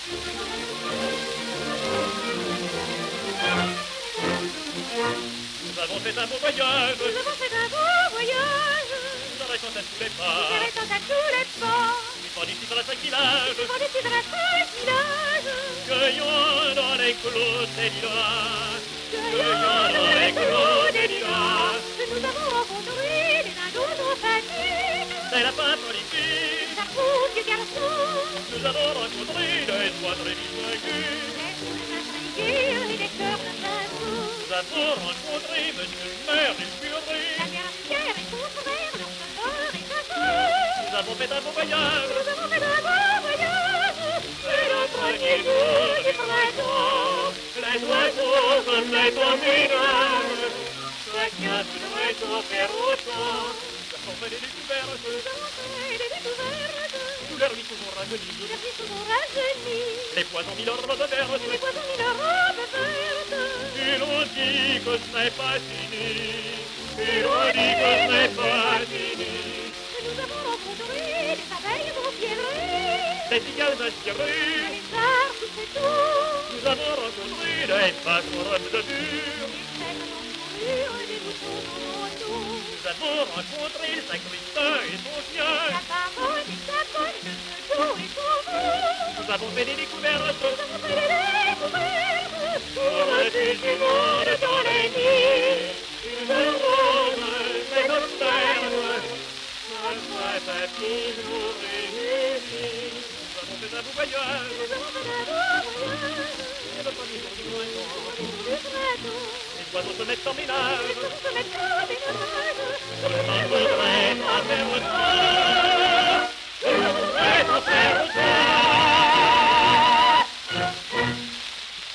Nous avons fait un beau voyage. Nous avons fait un beau voyage. Nous arrêtons à tous les pas. Nous arrêtons à tous les pas. Vivons d'ici dans la 5 villages. Vivons d'ici dans la 5 villages. Cueillons dans les clos des lilas. Cueillons dans les clos des lilas. Nous avons rencontré des ados sympathiques. C'est la fin politique. Des affreux vieux garçons. Nous avons rencontré des escadrilles distinguées. Et des cœurs de pinceau. Nous avons rencontré monsieur le maire du curé. La mère Pierre et son frère, leur chauffeur et sa Nous avons fait un beau voyage. Nous avons fait un beau voyage. C'est le premier jour du printemps. Les oiseaux comme les pommiers. Chacun voudrait s'en faire autant. Nous avons fait des découvertes. Nous avons fait des découvertes. Tous leurs vies sont rajeunies. Tous leurs vies sont rajeunies. Les poisons mis leur robe verte. Les poissons mis leur robe verte. Ils ont dit que ce n'est pas fini. Ils ont dit que ce n'est pas fini. Nous avons rencontré des abeilles enfiévrées. Des cigales inspirées. Des lézards sous ses tours. Nous avons rencontré des vaches en robe de bure. Des chèvres en fourrure et des moutons en manteau. Nous avons rencontré le sacristain et son chien. La baronne et sa bonne, le dos et son veau. Nous avons fait des découvertes. Nous avons fait des découvertes. Pour le fils du monde dans les nuits. Une rose, c'est notre terre. Notre petit jour réussi. Nous avons fait un beau voyage. Nous avons fait un beau voyage. Et le premier jour du printemps. Le printemps. Les oiseaux se mettent en ménage. Les oiseaux se mettent en ménage. Je ne voudrais pas faire autant.